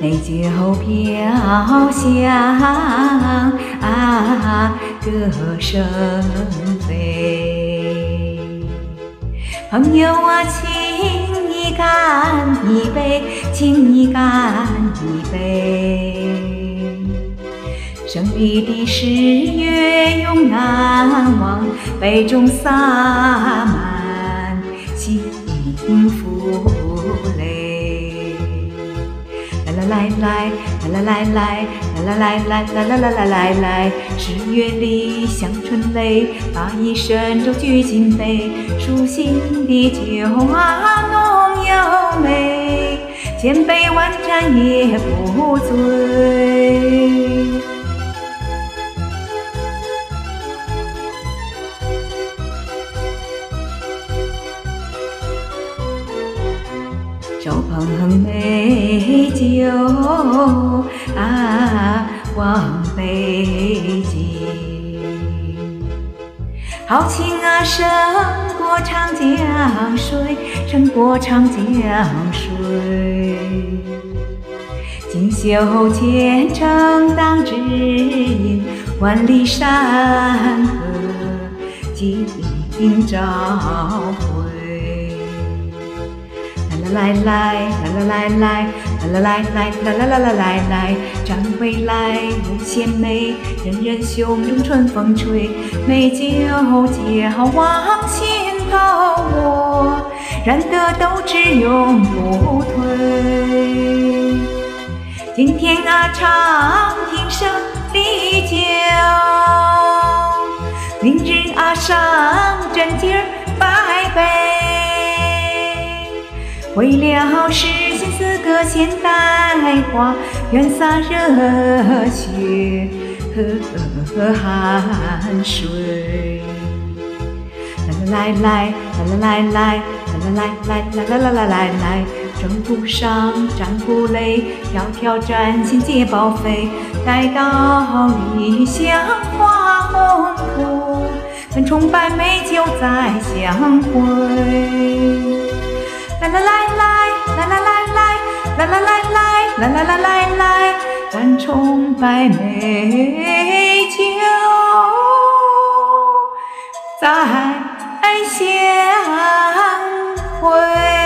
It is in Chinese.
美酒飘香歌声飞。朋友啊，请你干一杯，请你干一杯。胜利的誓约永难忘，杯中洒满幸福泪。啦啦来来，啦啦来来，啦啦来来，啦啦啦啦来来。10月里香醇泪，把一身酒举金杯。舒心的酒啊，浓又美，千杯万盏也不醉。手捧美酒望北极。豪情啊，胜过长江水，胜过长江水。锦绣前程当指引，万里山河尽朝晖。来来来来来来来来来来来来来来，站回来无限美，人人胸中春风吹。美酒交往心头我，燃得斗志永不退。今天啊，畅饮胜利酒，明日啊，上针尖百杯。为了实现4个现代化，愿洒热血和汗水。来来来来来来来来来来来来来来，征途上战不累，条条战线皆报废。待到理想化宏图，跟崇拜美酒再相会。来来来来来来来来来来来来来来来，咱崇拜美酒再相会。